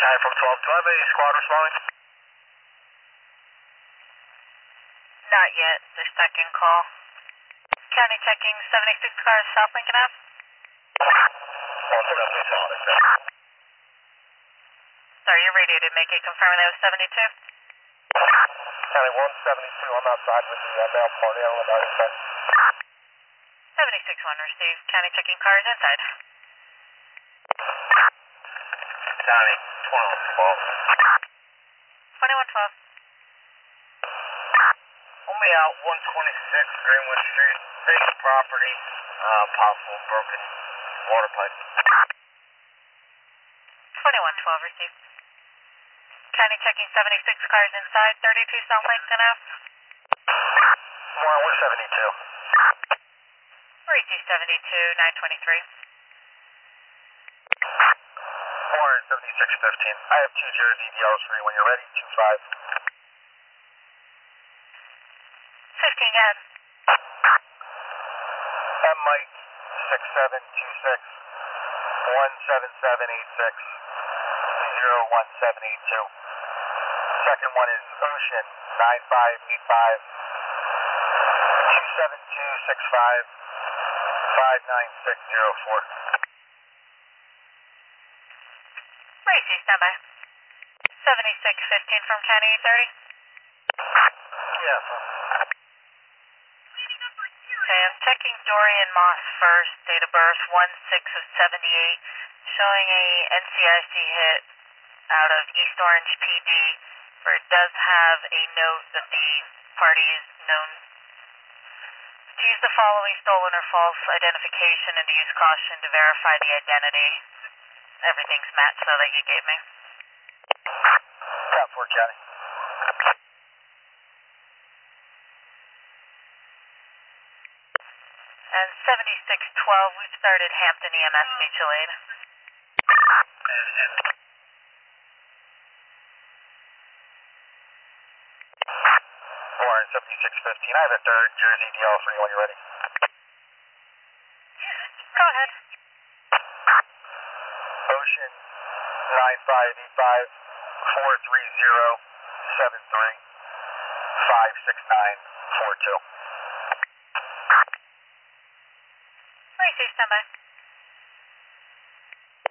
Time from 1212, any squad responding? Not yet. They're stuck in call. County checking 76 cars South Lincoln Ave. 170 solid. Sorry, you're radioed. Make it confirming that was 72. County 172, I'm outside with the male party on the other side. 76 1 received. County checking cars inside. County 1212. 2112. Only out 126 Greenwood Street, vacant property, possible broken water pipe. 2112 received. County checking 76 cars inside, 32 South Lincoln Ave. 172. Receive 72 923. 47615. I have 2 Jersey DLs for you when you're ready. 25. 15 again. M Mike 6726 17786 01782. Second one is Ocean 9585 27265 59604. Receive standby. 7615 from County 830. Yes. Okay, I'm checking Dorian Moss first, date of birth 1/6 of 78, showing a NCIC hit out of East Orange PD, where it does have a note that the party is known to use the following stolen or false identification and to use caution to verify the identity. Everything's matched though that you gave me. Top 4 County. And 7612, we've started Hampton EMS mutual aid. 47615. I have a 3rd Jersey DL for you when you're ready. Go ahead. Ocean 9585 430 73 569 42. Receive standby.